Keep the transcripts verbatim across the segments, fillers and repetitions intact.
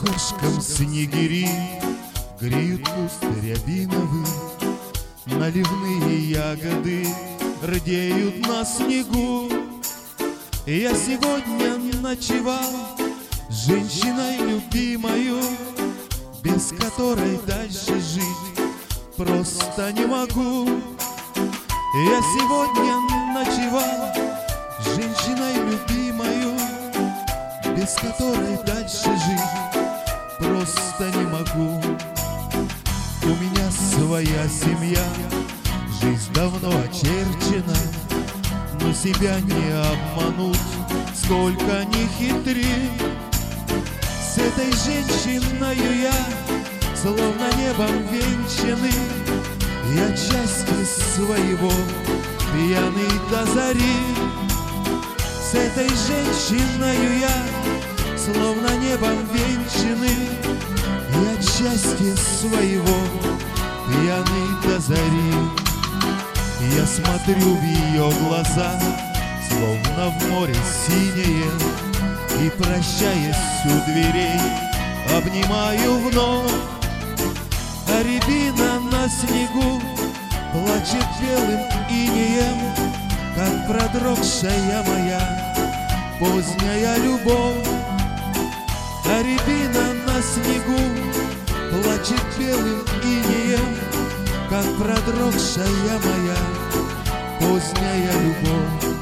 окошком снегири греют куст рябиновый, наливные ягоды рдеют на снегу. Я сегодня ночевал с женщиной любимою, без которой дальше жить просто не могу. Я сегодня ночевал с женщиной любимою, без которой дальше жить просто не могу. У меня своя семья, жизнь давно очерчена, но себя не обмануть, сколько ни хитри. С этой женщиною я словно небом венчанный, я счастья своего пьяный до зари. С этой женщиною я словно небом венчанный, я счастья своего пьяный до зари. Я смотрю в ее глаза, словно в море синее, и, прощаясь у дверей, обнимаю вновь. А рябина на снегу плачет белым инеем, как продрогшая моя поздняя любовь. А рябина на снегу плачет белым инеем, как продрогшая моя поздняя любовь.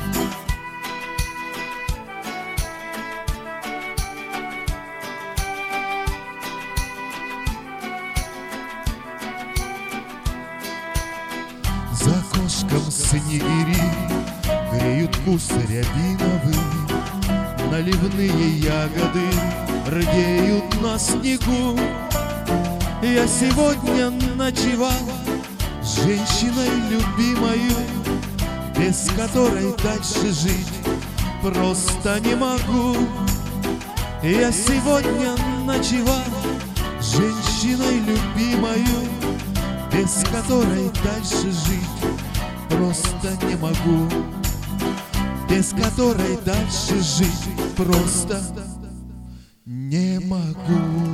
За окошком снегири греют куст рябиновый, наливные ягоды рдеют на снегу. Я сегодня ночевал с женщиной любимою, без которой дальше жить просто не могу. Я сегодня ночевал с женщиной любимою, без которой дальше жить просто не могу. Без которой дальше жить просто не могу.